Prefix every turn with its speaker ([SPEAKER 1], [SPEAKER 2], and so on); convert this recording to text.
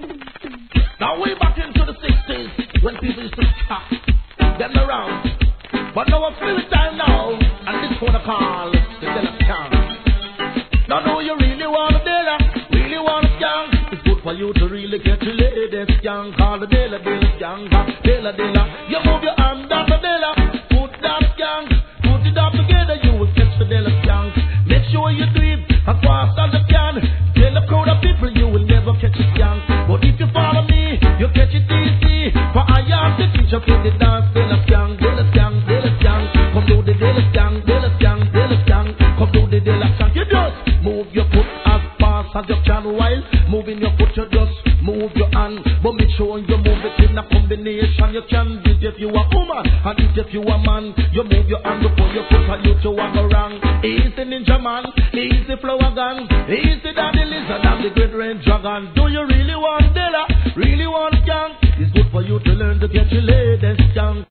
[SPEAKER 1] Now way back into the 60s, when people used to get around. But now I'm feeling time now, and this one I call the Della Gang. Now know you really want a Della, really want a gang. It's good for you to really get your ladies gang. Call the Della Gang, Della. You move your hand down the Della, put that gang, put it up together, you will catch the Della gang. Make sure you do it as fast as you can. Tell a crowd of people you will never catch a gang. But if you follow me, you catch it easy. For I am the teacher for the dance, Della gang, Della gang, Della gang. Come do the Della gang, Della gang, Della gang. Come do the Della gang. You just move your foot as fast as you can. While moving your foot, you just move your hand. But make sure you move it in a combination. You can do it if you are woman, and if you are man. You move your hand before you put a you to walk around. Easy ninja man, easy flower gun, easy daddy lizard and the great red dragon. Do you really want Della? Really want gang? It's good for you to learn to get your ladies gang.